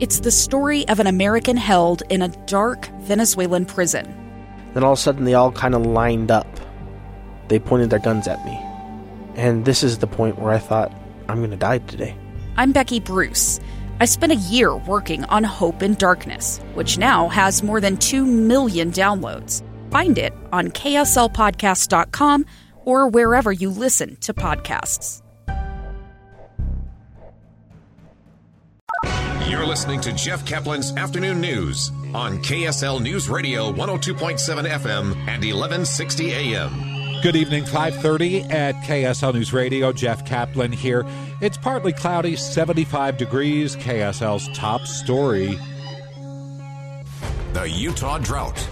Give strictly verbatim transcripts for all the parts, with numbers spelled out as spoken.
It's the story of an American held in a dark Venezuelan prison. Then all of a sudden they all kind of lined up. They pointed their guns at me. And this is the point where I thought, I'm going to die today. I'm Becky Bruce. I spent a year working on Hope in Darkness, which now has more than two million downloads. Find it on K S L podcast dot com or wherever you listen to podcasts. You're listening to Jeff Kaplan's Afternoon News on K S L News Radio one oh two point seven F M and eleven sixty A M. Good evening, five thirty at K S L News Radio. Jeff Kaplan here. It's partly cloudy, seventy-five degrees. K S L's top story. The Utah drought.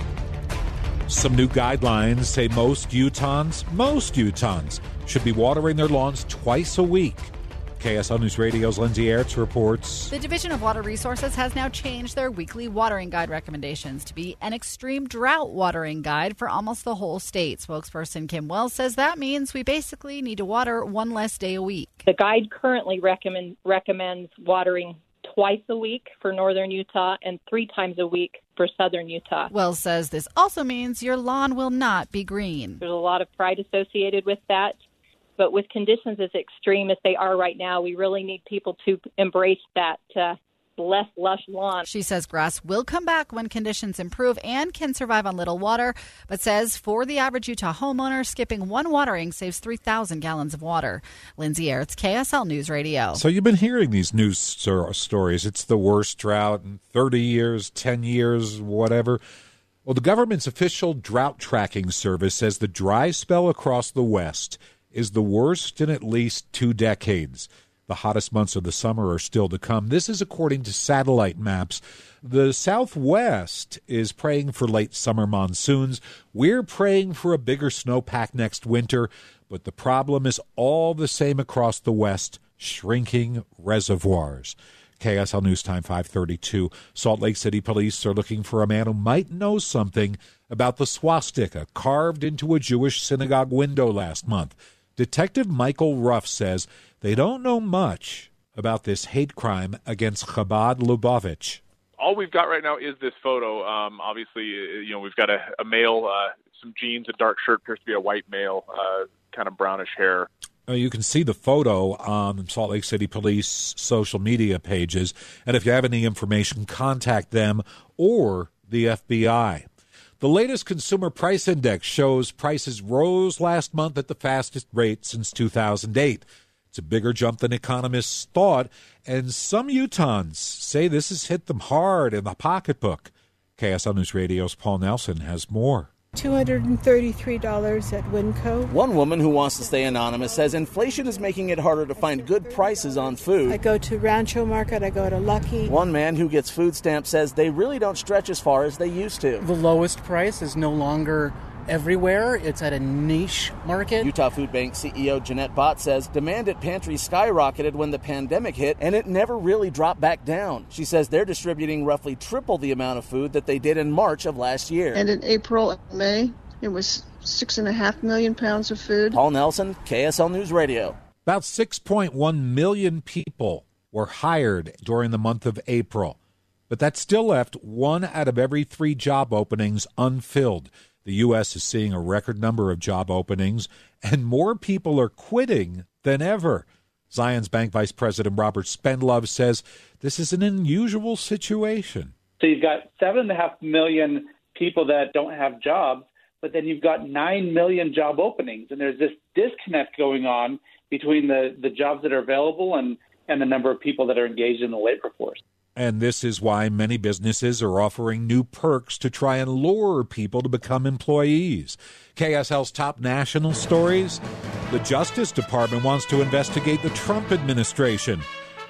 Some new guidelines say most Utahns, most Utahns should be watering their lawns twice a week. K S L News Radio's Lindsay Aerts reports. The Division of Water Resources has now changed their weekly watering guide recommendations to be an extreme drought watering guide for almost the whole state. Spokesperson Kim Wells says that means we basically need to water one less day a week. The guide currently recommend, recommends watering twice a week for northern Utah and three times a week for southern Utah. Wells says this also means your lawn will not be green. There's a lot of pride associated with that. But with conditions as extreme as they are right now, we really need people to embrace that uh, less lush lawn. She says grass will come back when conditions improve and can survive on little water, but says for the average Utah homeowner, skipping one watering saves three thousand gallons of water. Lindsay Aerts, K S L News Radio. So you've been hearing these news stories. It's the worst drought in thirty years, ten years, whatever. Well, the government's official drought tracking service says the dry spell across the West is the worst in at least two decades. The hottest months of the summer are still to come. This is according to satellite maps. The Southwest is praying for late summer monsoons. We're praying for a bigger snowpack next winter, but the problem is all the same across the West, shrinking reservoirs. K S L News Time five thirty-two. Salt Lake City police are looking for a man who might know something about the swastika carved into a Jewish synagogue window last month. Detective Michael Ruff says they don't know much about this hate crime against Chabad Lubavitch. All we've got right now is this photo. Um, obviously, you know, we've got a, a male, uh, some jeans, a dark shirt, appears to be a white male, uh, kind of brownish hair. You can see the photo on Salt Lake City Police social media pages, and if you have any information, contact them or the F B I. The latest consumer price index shows prices rose last month at the fastest rate since two thousand eight. It's a bigger jump than economists thought, and some Utahns say this has hit them hard in the pocketbook. K S L News Radio's Paul Nelson has more. two hundred thirty-three dollars at Winco. One woman who wants to stay anonymous says inflation is making it harder to find good prices on food. I go to Rancho Market, I go to Lucky. One man who gets food stamps says they really don't stretch as far as they used to. The lowest price is no longer everywhere. It's at a niche market. Utah Food Bank C E O Jeanette Bott says demand at pantries skyrocketed when the pandemic hit, and it never really dropped back down. She says they're distributing roughly triple the amount of food that they did in March of last year. And in April and May, it was six and a half million pounds of food. Paul Nelson, K S L News Radio. About six point one million people were hired during the month of April, but that still left one out of every three job openings unfilled. The U S is seeing a record number of job openings, and more people are quitting than ever. Zions Bank Vice President Robert Spendlove says this is an unusual situation. So you've got seven and a half million people that don't have jobs, but then you've got nine million job openings, and there's this disconnect going on between the, the jobs that are available and, and the number of people that are engaged in the labor force. And this is why many businesses are offering new perks to try and lure people to become employees. K S L's top national stories. The Justice Department wants to investigate the Trump administration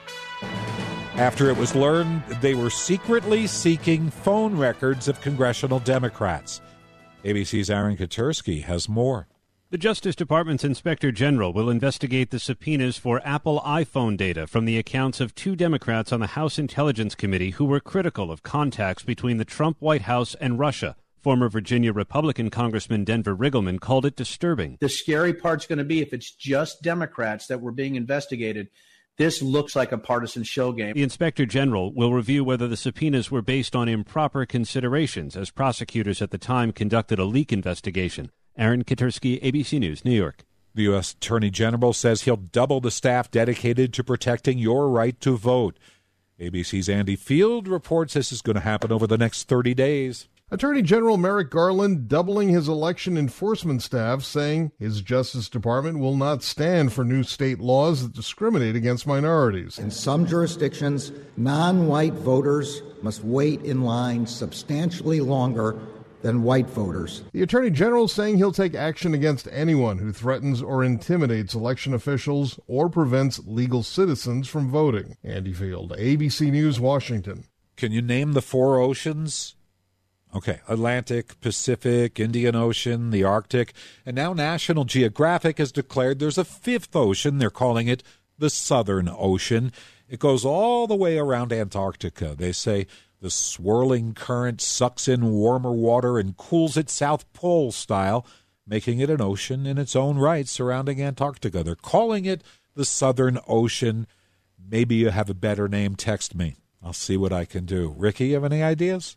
after it was learned they were secretly seeking phone records of congressional Democrats. A B C's Aaron Katersky has more. The Justice Department's Inspector General will investigate the subpoenas for Apple iPhone data from the accounts of two Democrats on the House Intelligence Committee who were critical of contacts between the Trump White House and Russia. Former Virginia Republican Congressman Denver Riggleman called it disturbing. The scary part's going to be if it's just Democrats that were being investigated, This looks like a partisan shell game. The Inspector General will review whether the subpoenas were based on improper considerations as prosecutors at the time conducted a leak investigation. Aaron Katursky, A B C News, New York. The U S Attorney General says he'll double the staff dedicated to protecting your right to vote. A B C's Andy Field reports this is going to happen over the next thirty days. Attorney General Merrick Garland doubling his election enforcement staff, saying his Justice Department will not stand for new state laws that discriminate against minorities. In some jurisdictions, non-white voters must wait in line substantially longer than white voters. The Attorney General saying he'll take action against anyone who threatens or intimidates election officials or prevents legal citizens from voting. Andy Field, A B C News, Washington. Can you name the four oceans? Okay, Atlantic, Pacific, Indian Ocean, the Arctic, and now National Geographic has declared there's a fifth ocean. They're calling it the Southern Ocean. It goes all the way around Antarctica. They say the swirling current sucks in warmer water and cools it South Pole style, making it an ocean in its own right surrounding Antarctica. They're calling it the Southern Ocean. Maybe you have a better name. Text me. I'll see what I can do. Ricky, you have any ideas?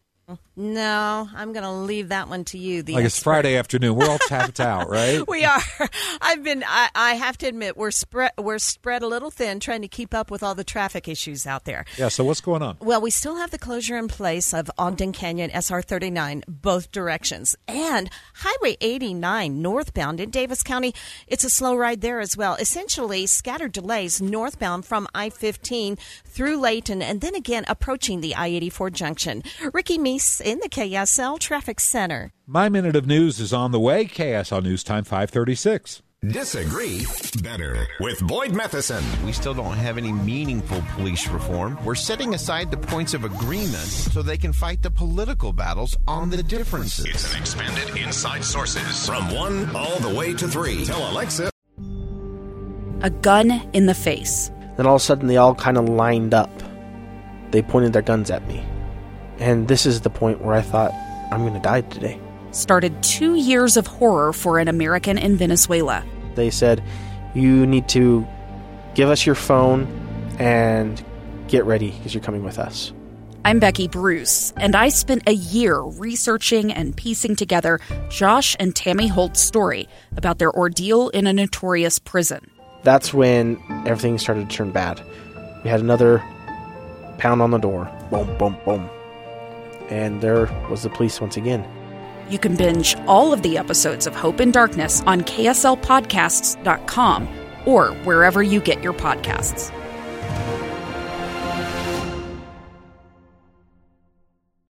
No, I'm going to leave that one to you. The like it's expert. Friday afternoon. We're all tapped out, right? We are. I've been. I, I have to admit, we're spread. We're spread a little thin, trying to keep up with all the traffic issues out there. Yeah. So what's going on? Well, we still have the closure in place of Ogden Canyon S R thirty-nine, both directions, and Highway eighty-nine northbound in Davis County. It's a slow ride there as well. Essentially, scattered delays northbound from I fifteen through Layton, and then again approaching the I eighty-four junction. Ricky Meese in the K S L Traffic Center. My Minute of News is on the way. K S L News Time, five thirty-six. Disagree better with Boyd Matheson. We still don't have any meaningful police reform. We're setting aside the points of agreement so they can fight the political battles on the differences. It's an expanded Inside Sources. From one all the way to three. Tell Alexa. A gun in the face. Then all of a sudden they all kind of lined up. They pointed their guns at me. And this is the point where I thought, I'm going to die today. Started two years of horror for an American in Venezuela. They said, you need to give us your phone and get ready because you're coming with us. I'm Becky Bruce, and I spent a year researching and piecing together Josh and Tammy Holt's story about their ordeal in a notorious prison. That's when everything started to turn bad. We had another pound on the door. Boom, boom, boom. And there was the police once again. You can binge all of the episodes of Hope and Darkness on K S L podcasts dot com or wherever you get your podcasts.